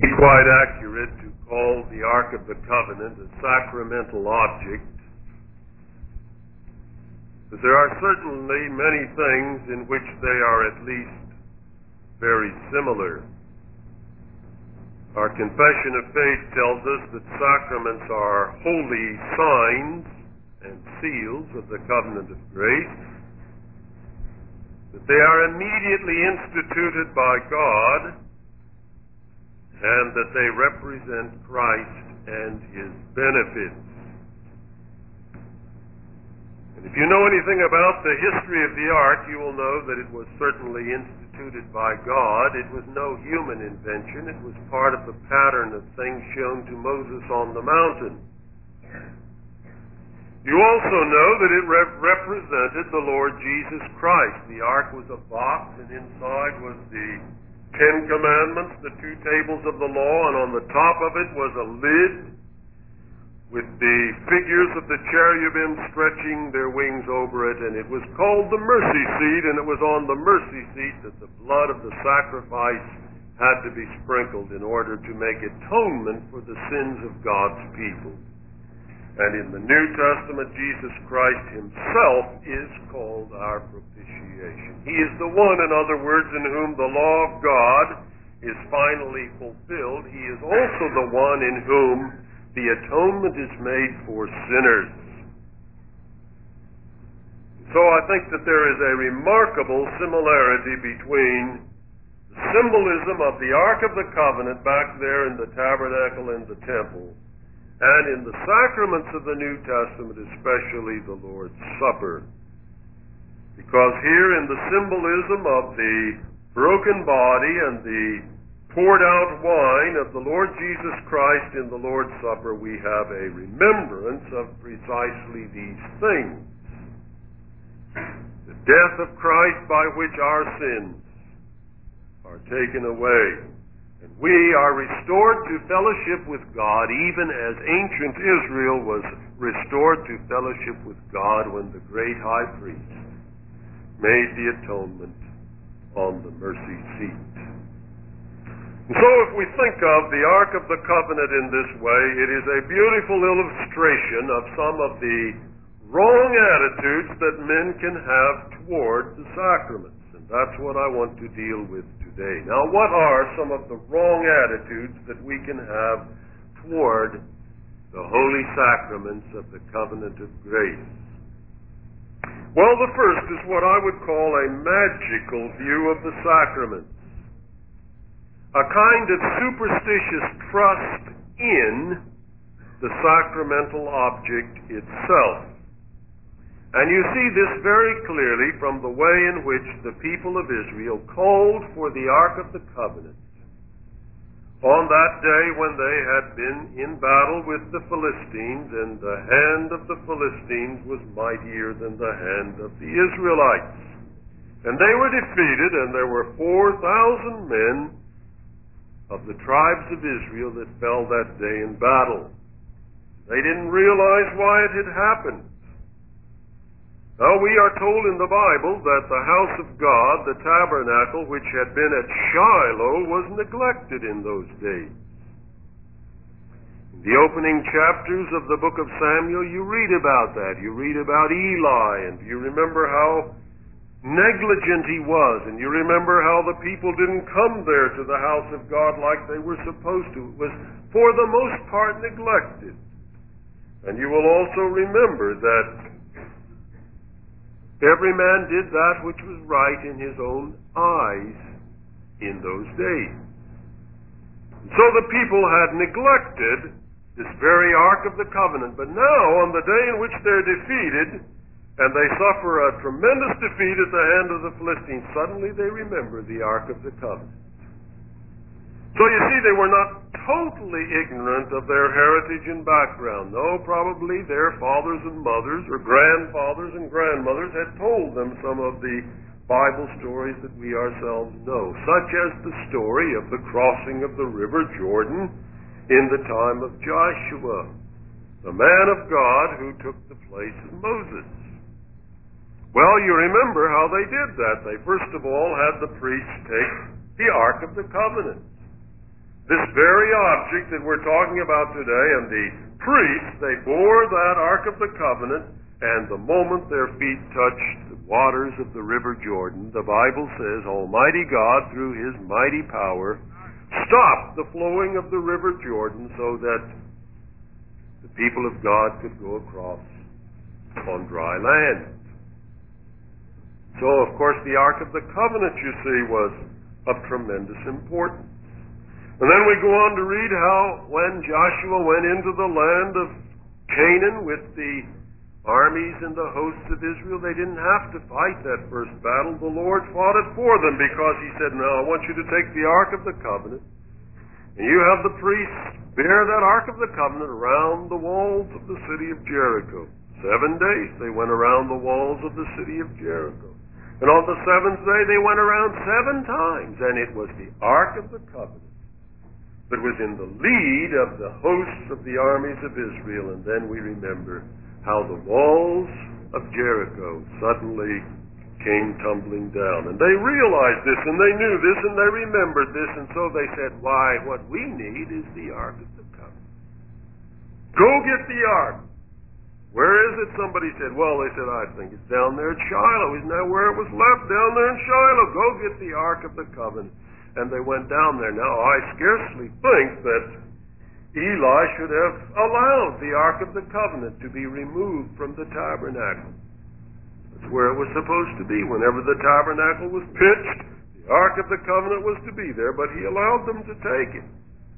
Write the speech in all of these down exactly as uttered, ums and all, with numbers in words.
Be quite accurate to call the Ark of the Covenant a sacramental object, but there are certainly many things in which they are at least very similar. Our confession of faith tells us that sacraments are holy signs and seals of the covenant of grace, that they are immediately instituted by God, and that they represent Christ and His benefits. And if you know anything about the history of the Ark, you will know that it was certainly instituted by God. It was no human invention. It was part of the pattern of things shown to Moses on the mountain. You also know that it rep- represented the Lord Jesus Christ. The Ark was a box, and inside was the Ten Commandments, the two tables of the law, and on the top of it was a lid with the figures of the cherubim stretching their wings over it, and it was called the mercy seat, and it was on the mercy seat that the blood of the sacrifice had to be sprinkled in order to make atonement for the sins of God's people. And in the New Testament, Jesus Christ Himself is called our propitiation. He is the one, in other words, in whom the law of God is finally fulfilled. He is also the one in whom the atonement is made for sinners. So I think that there is a remarkable similarity between the symbolism of the Ark of the Covenant back there in the tabernacle and the temple, and in the sacraments of the New Testament, especially the Lord's Supper. Because here in the symbolism of the broken body and the poured out wine of the Lord Jesus Christ in the Lord's Supper, we have a remembrance of precisely these things. The death of Christ by which our sins are taken away. And we are restored to fellowship with God, even as ancient Israel was restored to fellowship with God when the great high priest made the atonement on the mercy seat. And so if we think of the Ark of the Covenant in this way, it is a beautiful illustration of some of the wrong attitudes that men can have toward the sacraments. And that's what I want to deal with today. Now, what are some of the wrong attitudes that we can have toward the holy sacraments of the covenant of grace? Well, the first is what I would call a magical view of the sacraments, a kind of superstitious trust in the sacramental object itself. And you see this very clearly from the way in which the people of Israel called for the Ark of the Covenant on that day when they had been in battle with the Philistines, and the hand of the Philistines was mightier than the hand of the Israelites. And they were defeated, and there were four thousand men of the tribes of Israel that fell that day in battle. They didn't realize why it had happened. Now, we are told in the Bible that the house of God, the tabernacle, which had been at Shiloh, was neglected in those days. In the opening chapters of the book of Samuel, you read about that. You read about Eli, and you remember how negligent he was, and you remember how the people didn't come there to the house of God like they were supposed to. It was, for the most part, neglected. And you will also remember that every man did that which was right in his own eyes in those days. So the people had neglected this very Ark of the Covenant. But now, on the day in which they're defeated, and they suffer a tremendous defeat at the hand of the Philistines, suddenly they remember the Ark of the Covenant. So you see, they were not totally ignorant of their heritage and background. No, probably their fathers and mothers, or grandfathers and grandmothers, had told them some of the Bible stories that we ourselves know, such as the story of the crossing of the river Jordan in the time of Joshua, the man of God who took the place of Moses. Well, you remember how they did that. They first of all had the priests take the Ark of the Covenant. This very object that we're talking about today, and the priests, they bore that Ark of the Covenant, and the moment their feet touched the waters of the River Jordan, the Bible says, Almighty God, through His mighty power, stopped the flowing of the River Jordan so that the people of God could go across on dry land. So, of course, the Ark of the Covenant, you see, was of tremendous importance. And then we go on to read how when Joshua went into the land of Canaan with the armies and the hosts of Israel, they didn't have to fight that first battle. The Lord fought it for them because He said, "Now I want you to take the Ark of the Covenant, and you have the priests bear that Ark of the Covenant around the walls of the city of Jericho." Seven days they went around the walls of the city of Jericho. And on the seventh day they went around seven times, and it was the Ark of the Covenant that was in the lead of the hosts of the armies of Israel. And then we remember how the walls of Jericho suddenly came tumbling down. And they realized this, and they knew this, and they remembered this, and so they said, "Why, what we need is the Ark of the Covenant. Go get the Ark." "Where is it?" somebody said. Well, they said, "I think it's down there at Shiloh. Isn't that where it was left? Down there in Shiloh. Go get the Ark of the Covenant." And they went down there. Now, I scarcely think that Eli should have allowed the Ark of the Covenant to be removed from the tabernacle. That's where it was supposed to be. Whenever the tabernacle was pitched, the Ark of the Covenant was to be there, but he allowed them to take it.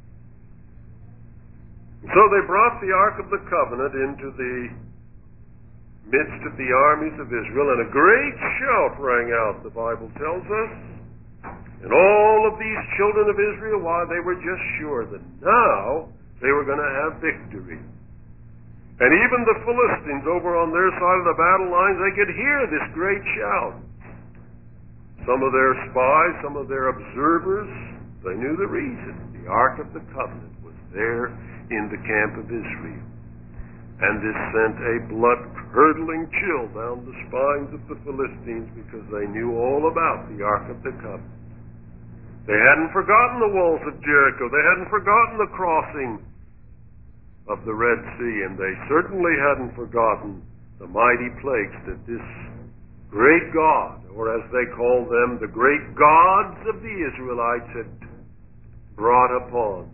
So they brought the Ark of the Covenant into the midst of the armies of Israel, and a great shout rang out, the Bible tells us. And all of these children of Israel, why, they were just sure that now they were going to have victory. And even the Philistines over on their side of the battle lines, they could hear this great shout. Some of their spies, some of their observers, they knew the reason. The Ark of the Covenant was there in the camp of Israel. And this sent a blood-curdling chill down the spines of the Philistines because they knew all about the Ark of the Covenant. They hadn't forgotten the walls of Jericho. They hadn't forgotten the crossing of the Red Sea, and they certainly hadn't forgotten the mighty plagues that this great God, or as they call them, the great gods of the Israelites, had brought upon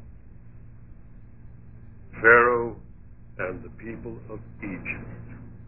Pharaoh and the people of Egypt.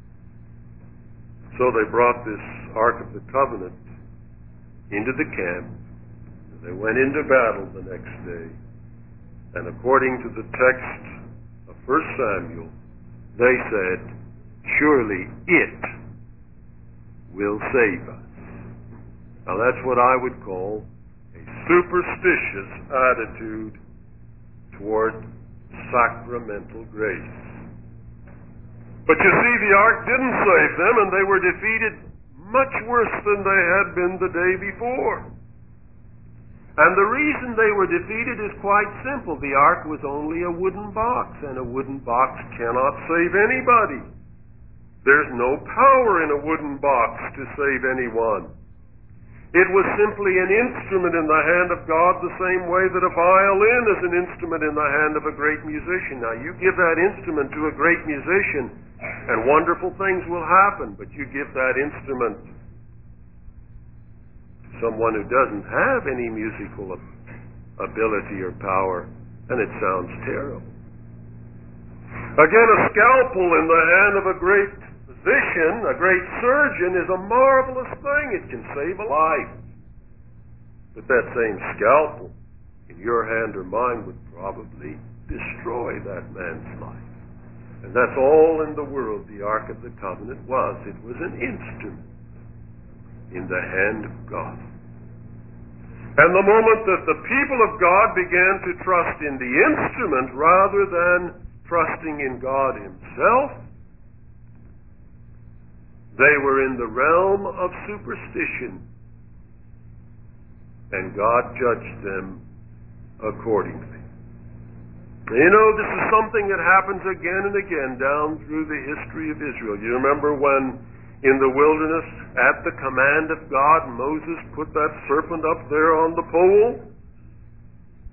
So they brought this Ark of the Covenant into the camp. They went into battle the next day, and according to the text of First Samuel, they said, "Surely it will save us." Now that's what I would call a superstitious attitude toward sacramental grace. But you see, the Ark didn't save them, and they were defeated much worse than they had been the day before. And the reason they were defeated is quite simple. The Ark was only a wooden box, and a wooden box cannot save anybody. There's no power in a wooden box to save anyone. It was simply an instrument in the hand of God, the same way that a violin is an instrument in the hand of a great musician. Now, you give that instrument to a great musician, and wonderful things will happen, but you give that instrument someone who doesn't have any musical ability or power, and it sounds terrible. Again, a scalpel in the hand of a great physician, a great surgeon, is a marvelous thing. It can save a life. But that same scalpel in your hand or mine would probably destroy that man's life. And that's all in the world the Ark of the Covenant was. It was an instrument in the hand of God. And the moment that the people of God began to trust in the instrument rather than trusting in God Himself, they were in the realm of superstition, and God judged them accordingly. You know, this is something that happens again and again down through the history of Israel. You remember when in the wilderness, at the command of God, Moses put that serpent up there on the pole? The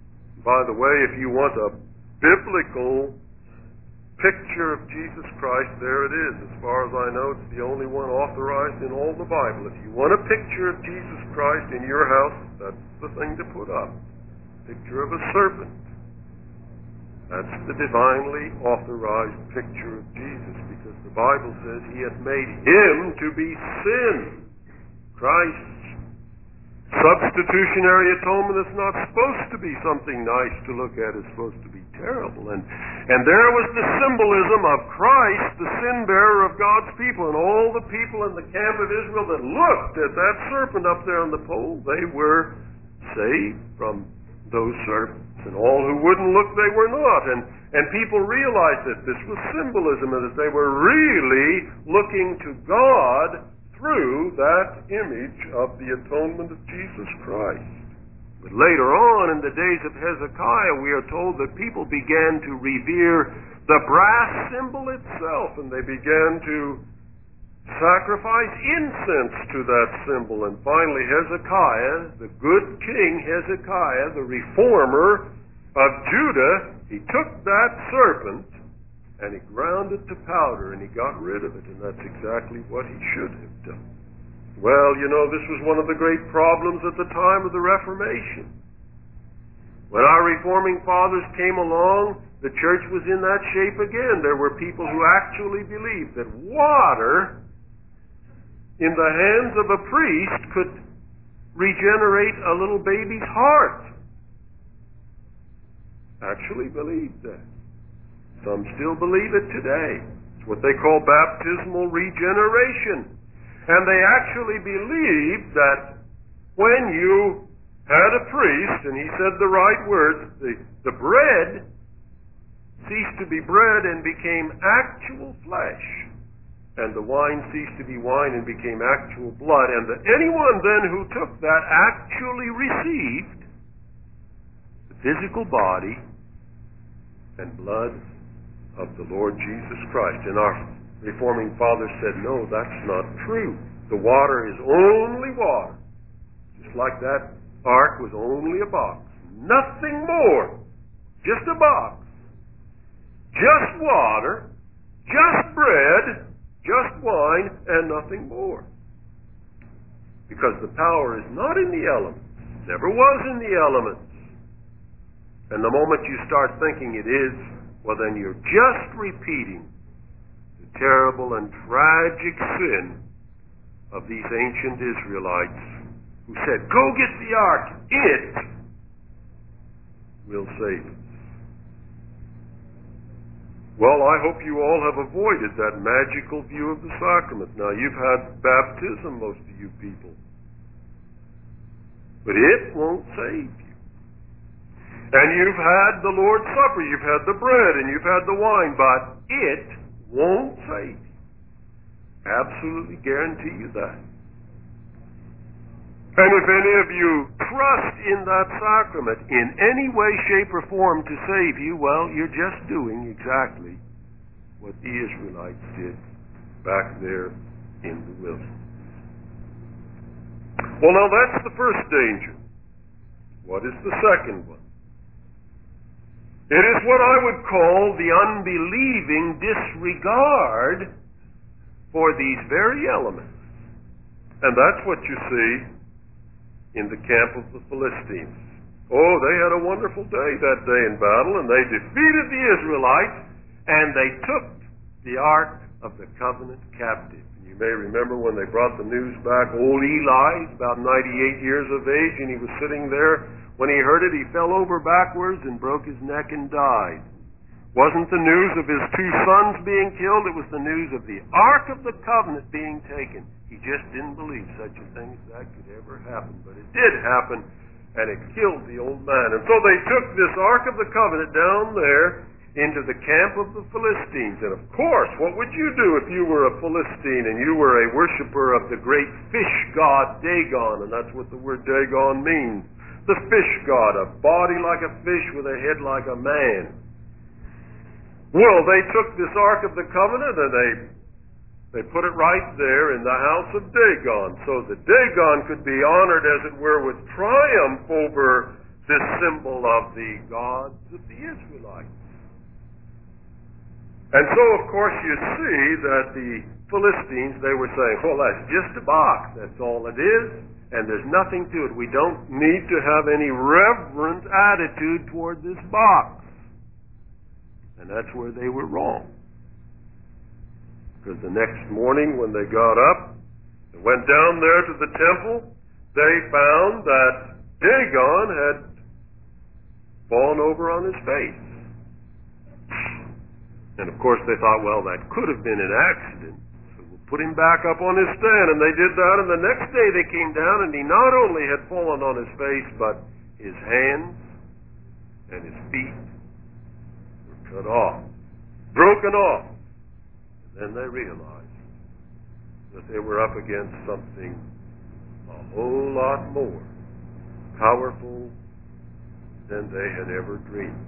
By the way, if you want a biblical picture of Jesus Christ, there it is. As far as I know, it's the only one authorized in all the Bible. If you want a picture of Jesus Christ in your house, that's the thing to put up. Picture of a serpent. That's the divinely authorized picture of Jesus, because the Bible says he hath made him to be sin. Christ's substitutionary atonement is not supposed to be something nice to look at. It's supposed to be terrible. And, and there was the symbolism of Christ, the sin-bearer of God's people. And all the people in the camp of Israel that looked at that serpent up there on the pole, they were saved from those serpents. And all who wouldn't look, they were not. And, and people realized that this was symbolism, and that they were really looking to God through that image of the atonement of Jesus Christ. But later on, in the days of Hezekiah, we are told that people began to revere the brass symbol itself, and they began to sacrifice incense to that symbol. And finally, Hezekiah, the good king Hezekiah, the reformer of Judah, he took that serpent and he ground it to powder, and he got rid of it, and that's exactly what he should have done. Well, you know, this was one of the great problems at the time of the Reformation. When our reforming fathers came along, the church was in that shape again. There were people who actually believed that water in the hands of a priest could regenerate a little baby's heart. Actually believed that. Some still believe it today. It's what they call baptismal regeneration. And they actually believed that when you had a priest and he said the right words, the, the bread ceased to be bread and became actual flesh. And the wine ceased to be wine and became actual blood. And that anyone then who took that actually received the physical body and blood of the Lord Jesus Christ. And our reforming fathers said, no, that's not true. The water is only water. Just like that ark was only a box. Nothing more. Just a box. Just water. Just bread. Just wine. And nothing more. Because the power is not in the elements. Never was in the elements. And the moment you start thinking it is, well, then you're just repeating the terrible and tragic sin of these ancient Israelites who said, go get the ark. It will save us. Well, I hope you all have avoided that magical view of the sacrament. Now, you've had baptism, most of you people. But it won't save you. And you've had the Lord's Supper, you've had the bread, and you've had the wine, but it won't save you. Absolutely guarantee you that. And if any of you trust in that sacrament in any way, shape, or form to save you, well, you're just doing exactly what the Israelites did back there in the wilderness. Well, now that's the first danger. What is the second one? It is what I would call the unbelieving disregard for these very elements. And that's what you see in the camp of the Philistines. Oh, they had a wonderful day that day in battle, and they defeated the Israelites, and they took the Ark of the Covenant captive. And you may remember when they brought the news back, old Eli, about ninety-eight years of age, and he was sitting there. When he heard it, he fell over backwards and broke his neck and died. Wasn't the news of his two sons being killed, it was the news of the Ark of the Covenant being taken. He just didn't believe such a thing as that could ever happen. But it did happen, and it killed the old man. And so they took this Ark of the Covenant down there into the camp of the Philistines. And of course, what would you do if you were a Philistine and you were a worshiper of the great fish god Dagon? And that's what the word Dagon means. The fish god, a body like a fish with a head like a man. Well, they took this Ark of the Covenant and they they put it right there in the house of Dagon, so that Dagon could be honored, as it were, with triumph over this symbol of the gods of the Israelites. And so, of course, you see that the Philistines, they were saying, well, that's just a box. That's all it is, and there's nothing to it. We don't need to have any reverent attitude toward this box. And that's where they were wrong. Because the next morning when they got up and went down there to the temple, they found that Dagon had fallen over on his face. And of course they thought, well, that could have been an accident. So we'll put him back up on his stand. And they did that, and the next day they came down, and he not only had fallen on his face, but his hands and his feet were cut off, broken off. And then they realized that they were up against something a whole lot more powerful than they had ever dreamed.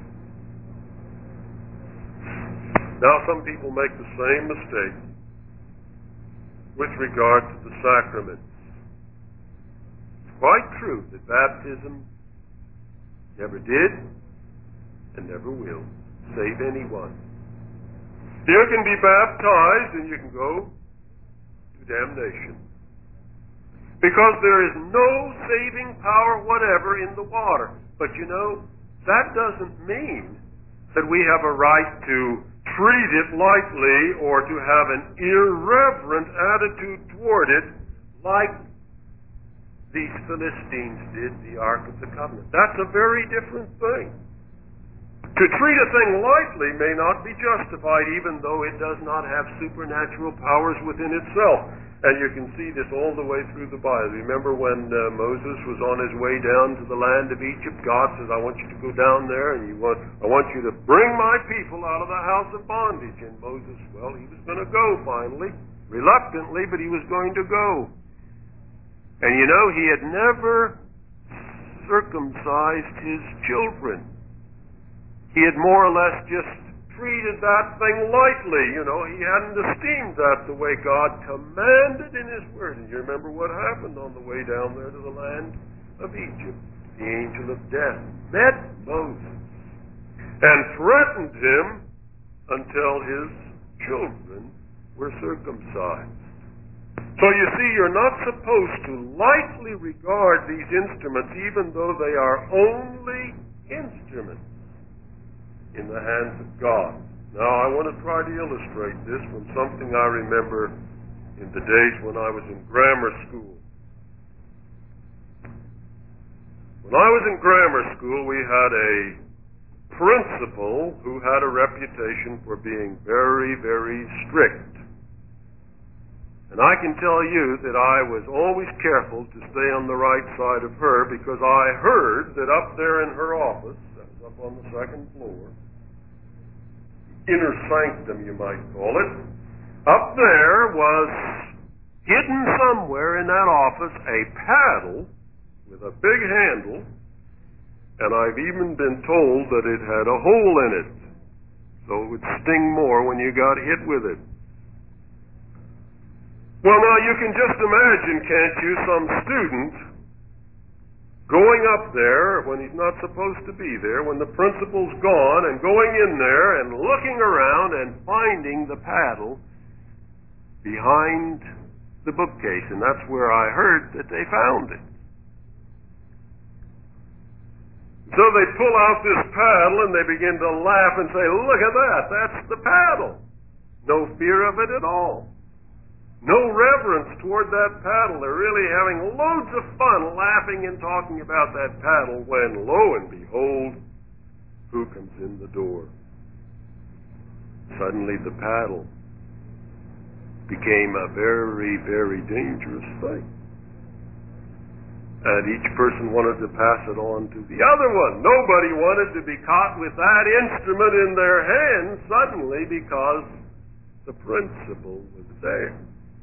Now, some people make the same mistake with regard to the sacraments. It's quite true that baptism never did and never will save anyone. You can be baptized and you can go to damnation, because there is no saving power whatever in the water. But you know, that doesn't mean that we have a right to treat it lightly or to have an irreverent attitude toward it like these Philistines did the Ark of the Covenant. That's a very different thing. To treat a thing lightly may not be justified, even though it does not have supernatural powers within itself. And you can see this all the way through the Bible. Remember when uh, Moses was on his way down to the land of Egypt, God says, I want you to go down there and you want, I want you to bring my people out of the house of bondage. And Moses, well, he was going to go finally, reluctantly, but he was going to go. And you know, he had never circumcised his children. He had more or less just treated that thing lightly. You know, he hadn't esteemed that the way God commanded in his word. And you remember what happened on the way down there to the land of Egypt. The angel of death met Moses and threatened him until his children were circumcised. So you see, you're not supposed to lightly regard these instruments, even though they are only instruments in the hands of God. Now, I want to try to illustrate this from something I remember in the days when I was in grammar school. When I was in grammar school, we had a principal who had a reputation for being very, very strict. And I can tell you that I was always careful to stay on the right side of her, because I heard that up there in her office, that was up on the second floor, inner sanctum, you might call it, up there was hidden somewhere in that office a paddle with a big handle, and I've even been told that it had a hole in it, so it would sting more when you got hit with it. Well, now you can just imagine, can't you, some student going up there when he's not supposed to be there, when the principal's gone, and going in there and looking around and finding the paddle behind the bookcase. And that's where I heard that they found it. So they pull out this paddle and they begin to laugh and say, look at that, that's the paddle. No fear of it at all. No reverence toward that paddle. They're really having loads of fun laughing and talking about that paddle when, lo and behold, who comes in the door? Suddenly the paddle became a very, very dangerous thing. And each person wanted to pass it on to the other one. Nobody wanted to be caught with that instrument in their hands suddenly because the principal was there.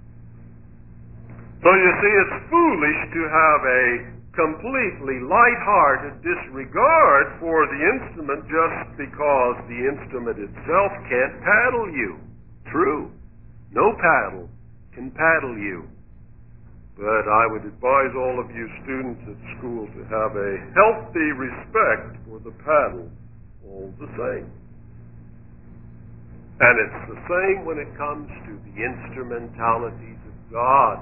So you see, it's foolish to have a completely light-hearted disregard for the instrument just because the instrument itself can't paddle you. True. No paddle can paddle you. But I would advise all of you students at school to have a healthy respect for the paddle all the same. And it's the same when it comes to the instrumentalities of God.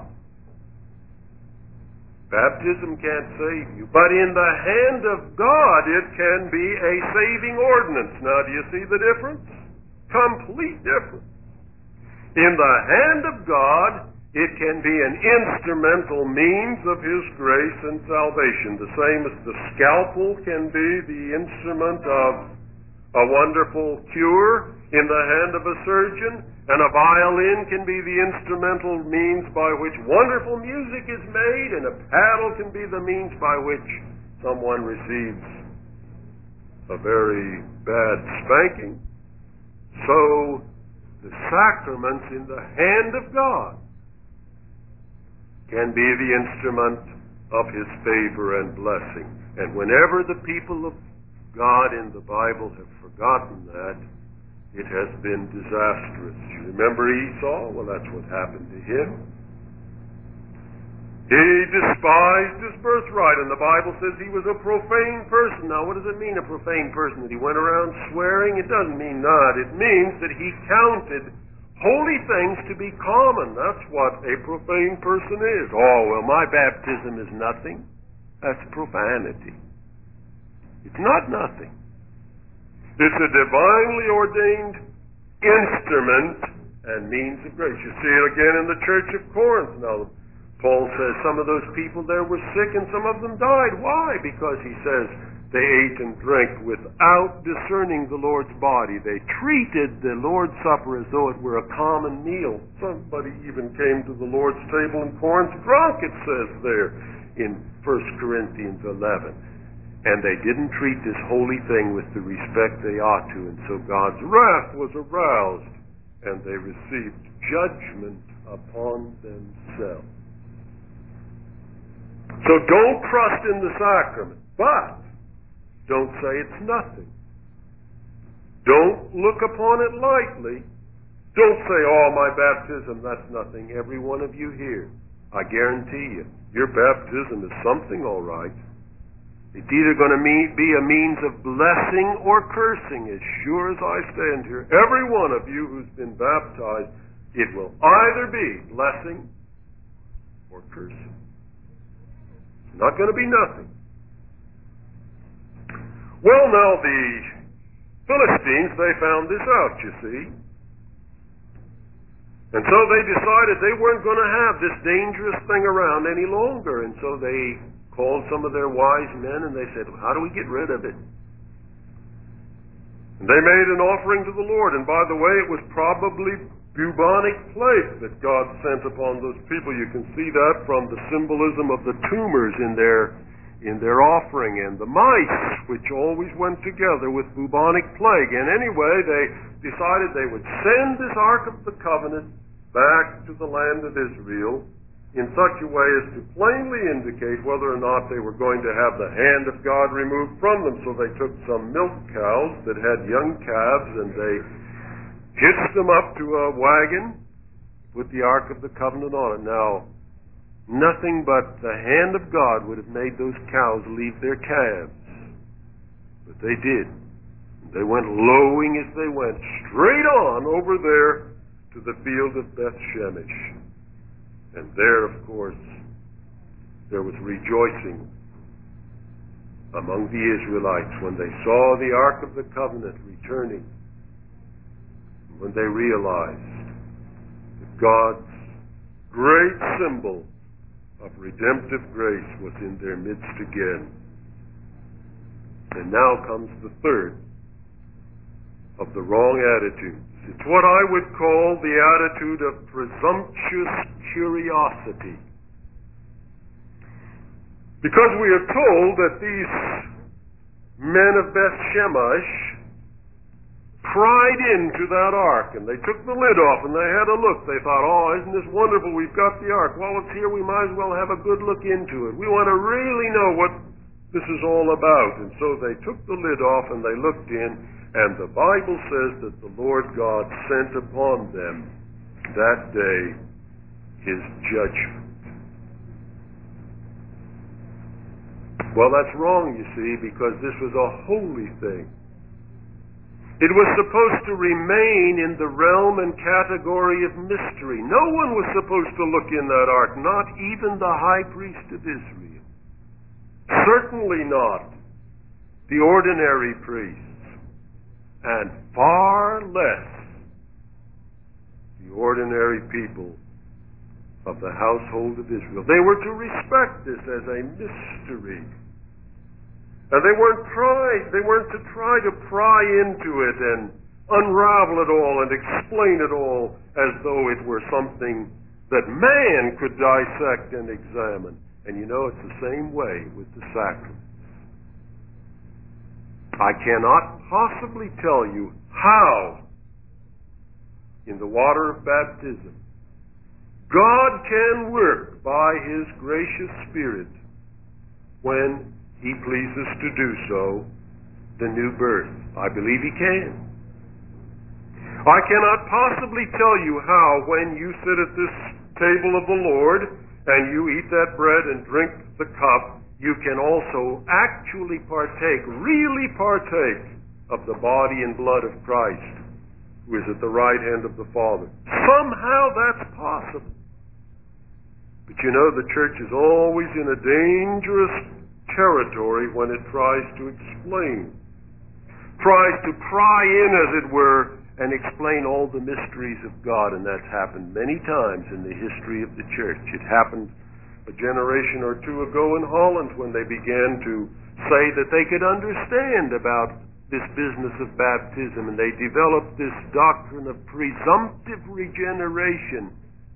Baptism can't save you, but in the hand of God it can be a saving ordinance. Now, do you see the difference? Complete difference. In the hand of God, it can be an instrumental means of His grace and salvation, the same as the scalpel can be the instrument of a wonderful cure in the hand of a surgeon, and a violin can be the instrumental means by which wonderful music is made, and a paddle can be the means by which someone receives a very bad spanking. So, the sacraments in the hand of God can be the instrument of His favor and blessing. And whenever the people of God in the Bible have forgotten that, it has been disastrous. You remember Esau? Well, that's what happened to him. He despised his birthright, and the Bible says he was a profane person. Now, what does it mean, a profane person? That he went around swearing? It doesn't mean that. It means that he counted holy things to be common. That's what a profane person is. Oh, well, my baptism is nothing. That's profanity. It's not nothing. It's a divinely ordained instrument and means of grace. You see it again in the church of Corinth. Now, Paul says some of those people there were sick and some of them died. Why? Because he says they ate and drank without discerning the Lord's body. They treated the Lord's Supper as though it were a common meal. Somebody even came to the Lord's table in Corinth drunk, it says there in First Corinthians eleven. And they didn't treat this holy thing with the respect they ought to, and so God's wrath was aroused, and they received judgment upon themselves. So don't trust in the sacrament, but don't say it's nothing. Don't look upon it lightly. Don't say, oh, my baptism, that's nothing. Every one of you here, I guarantee you, your baptism is something all right. It's either going to be a means of blessing or cursing, as sure as I stand here. Every one of you who's been baptized, it will either be blessing or cursing. It's not going to be nothing. Well, now the Philistines, they found this out, you see. And so they decided they weren't going to have this dangerous thing around any longer, and so they called some of their wise men, and they said, how do we get rid of it? And they made an offering to the Lord, and by the way, it was probably bubonic plague that God sent upon those people. You can see that from the symbolism of the tumors in their in their offering, and the mice, which always went together with bubonic plague. And anyway, they decided they would send this Ark of the Covenant back to the land of Israel in such a way as to plainly indicate whether or not they were going to have the hand of God removed from them. So they took some milk cows that had young calves, and they hitched them up to a wagon with the Ark of the Covenant on it. Now, nothing but the hand of God would have made those cows leave their calves. But they did. They went lowing as they went, straight on over there to the field of Beth Shemesh. And there, of course, there was rejoicing among the Israelites when they saw the Ark of the Covenant returning, when they realized that God's great symbol of redemptive grace was in their midst again. And now comes the third of the wrong attitudes. It's what I would call the attitude of presumptuous curiosity. Because we are told that these men of Beth Shemesh pried into that ark, and they took the lid off, and they had a look. They thought, oh, isn't this wonderful? We've got the ark. While it's here, we might as well have a good look into it. We want to really know what this is all about. And so they took the lid off, and they looked in, and the Bible says that the Lord God sent upon them that day His judgment. Well, that's wrong, you see, because this was a holy thing. It was supposed to remain in the realm and category of mystery. No one was supposed to look in that ark, not even the high priest of Israel. Certainly not the ordinary priests, and far less the ordinary people of the household of Israel. They were to respect this as a mystery. And they weren't try, they weren't to try to pry into it and unravel it all and explain it all as though it were something that man could dissect and examine. And you know, it's the same way with the sacraments. I cannot possibly tell you how, in the water of baptism, God can work by His gracious Spirit when He pleases to do so, the new birth. I believe He can. I cannot possibly tell you how, when you sit at this table of the Lord and you eat that bread and drink the cup, you can also actually partake, really partake, of the body and blood of Christ, who is at the right hand of the Father. Somehow that's possible. But you know, the church is always in a dangerous territory when it tries to explain, tries to pry in, as it were, and explain all the mysteries of God. And that's happened many times in the history of the church. It happened a generation or two ago in Holland when they began to say that they could understand about this business of baptism, and they developed this doctrine of presumptive regeneration.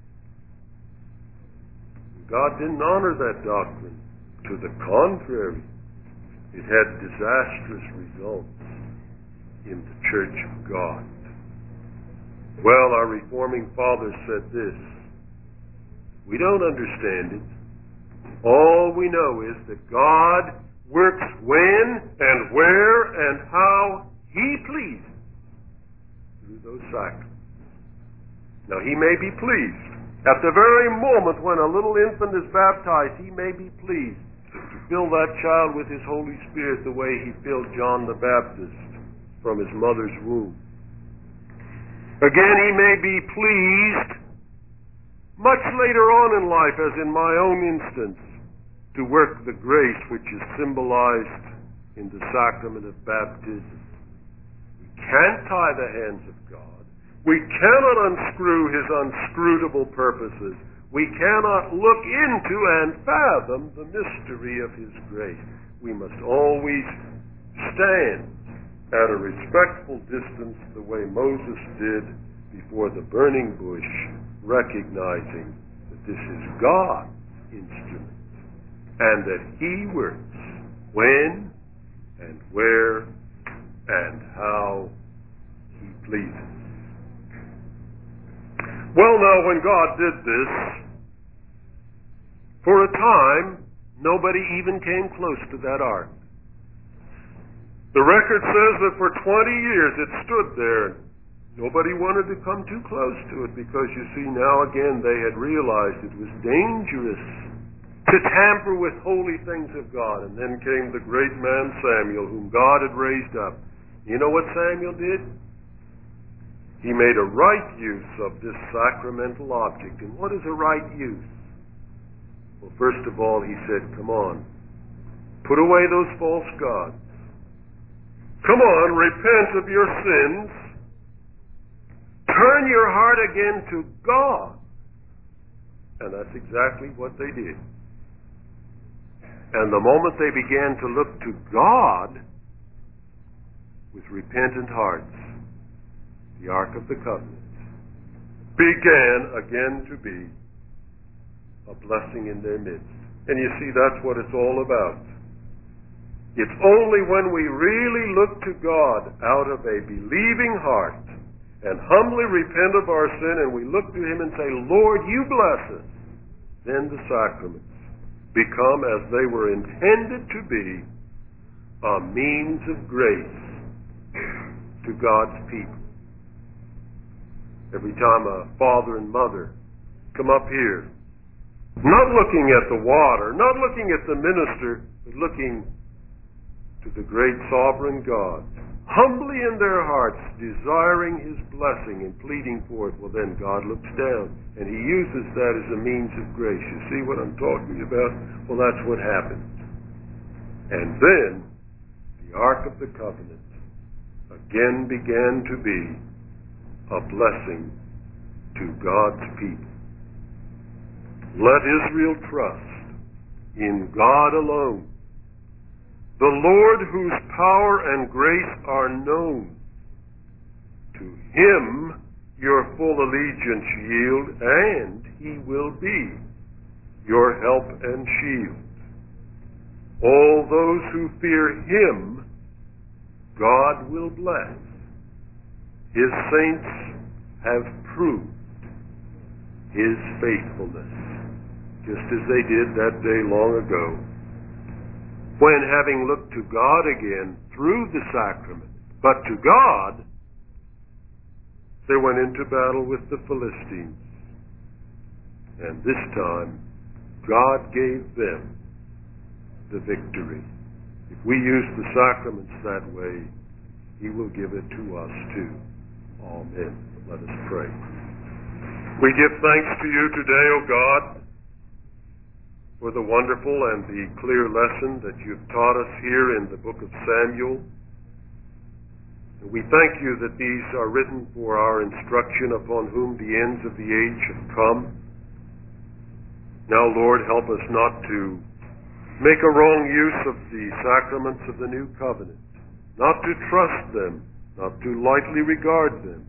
God didn't honor that doctrine. To the contrary, it had disastrous results in the Church of God. Well, our Reforming Fathers said this: we don't understand it. All we know is that God works when and where and how He pleases through those sacraments. Now, He may be pleased. At the very moment when a little infant is baptized, He may be pleased to fill that child with His Holy Spirit the way He filled John the Baptist from his mother's womb. Again, He may be pleased much later on in life, as in my own instance, to work the grace which is symbolized in the sacrament of baptism. We can't tie the hands of God. We cannot unscrew His unscrutable purposes. We cannot look into and fathom the mystery of His grace. We must always stand at a respectful distance, the way Moses did before the burning bush, recognizing that this is God's instrument and that He works when and where and how He pleases. Well, now, when God did this, for a time, nobody even came close to that ark. The record says that for twenty years it stood there. Nobody wanted to come too close to it because, you see, now again they had realized it was dangerous to tamper with holy things of God. And then came the great man Samuel, whom God had raised up. You know what Samuel did? He made a right use of this sacramental object. And what is a right use? Well, first of all, he said, come on, put away those false gods. Come on, repent of your sins. Turn your heart again to God. And that's exactly what they did. And the moment they began to look to God with repentant hearts, the Ark of the Covenant began again to be a blessing in their midst. And you see, that's what it's all about. It's only when we really look to God out of a believing heart and humbly repent of our sin, and we look to Him and say, Lord, you bless us, then the sacraments become, as they were intended to be, a means of grace to God's people. Every time a father and mother come up here, not looking at the water, not looking at the minister, but looking to the great sovereign God, humbly in their hearts, desiring His blessing and pleading for it. Well, then God looks down, and He uses that as a means of grace. You see what I'm talking about? Well, that's what happened. And then the Ark of the Covenant again began to be a blessing to God's people. Let Israel trust in God alone, the Lord whose power and grace are known. To Him your full allegiance yield, and He will be your help and shield. All those who fear Him, God will bless. His saints have proved His faithfulness, just as they did that day long ago, when, having looked to God again through the sacrament, but to God, they went into battle with the Philistines. And this time, God gave them the victory. If we use the sacraments that way, He will give it to us too. Amen. Let us pray. We give thanks to You today, O God, for the wonderful and the clear lesson that You've taught us here in the book of Samuel. And we thank You that these are written for our instruction, upon whom the ends of the age have come. Now, Lord, help us not to make a wrong use of the sacraments of the new covenant, not to trust them, not to lightly regard them,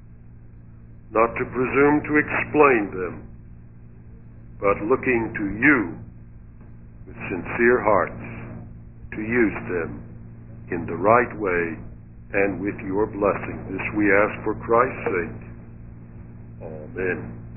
not to presume to explain them, but looking to You with sincere hearts to use them in the right way and with Your blessing. This we ask for Christ's sake. Amen.